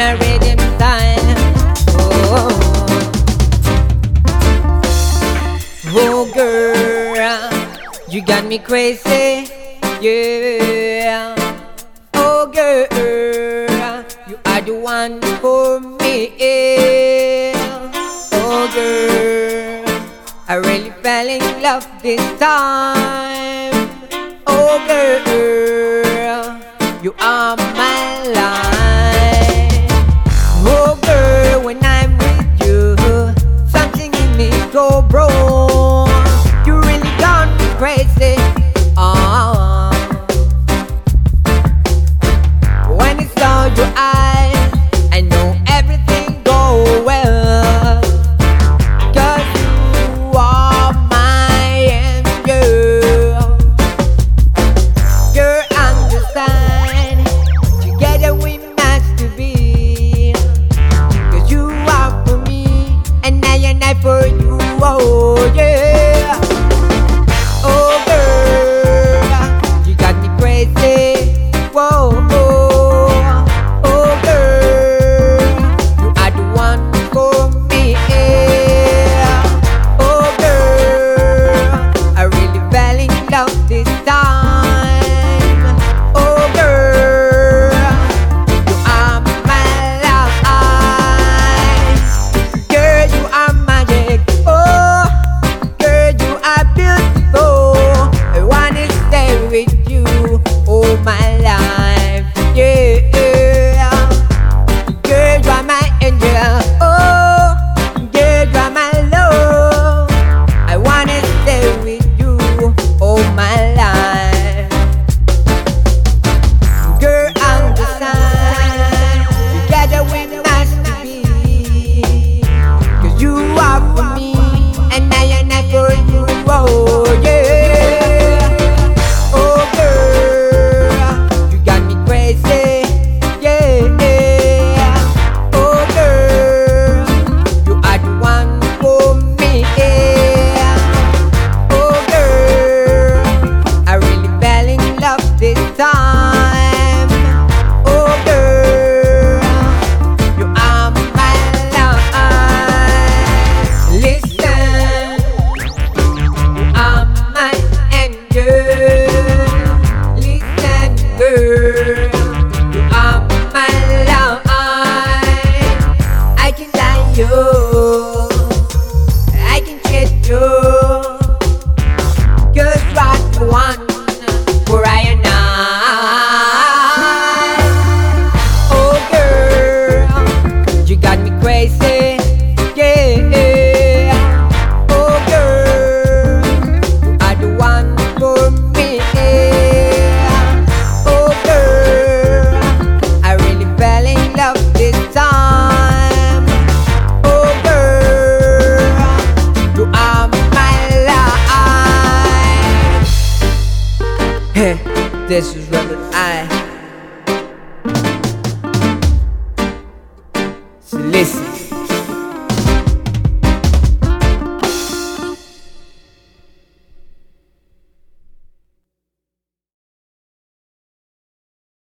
my rhythm style. Oh, oh girl, you got me crazy, yeah. Oh girl, you are the one for me. Oh girl, I really fell in love this time. Oh girl, you are my life. Oh girl, when I'm with you, something in me go wrong. You really got me crazy. When it's all your eyes, I know everything go well. 'Cause you are my angel. Girl, understand, together we must to be. 'Cause you are for me, and I for you, oh yeah. Oh girl, you got me crazy, whoa. My life, yeah. Girl, you are my angel. Oh, girl, you are my love. I wanna stay with you all my life. Girl, understand, together we must be. 'Cause you are for me, and I for you, oh yeah. I can treat you, 'cause you're the one for I and I. Oh girl, you got me crazy, yeah. Oh girl, you are the one for me. Oh girl, I really fell in love this time. This is Rebel I. So listen.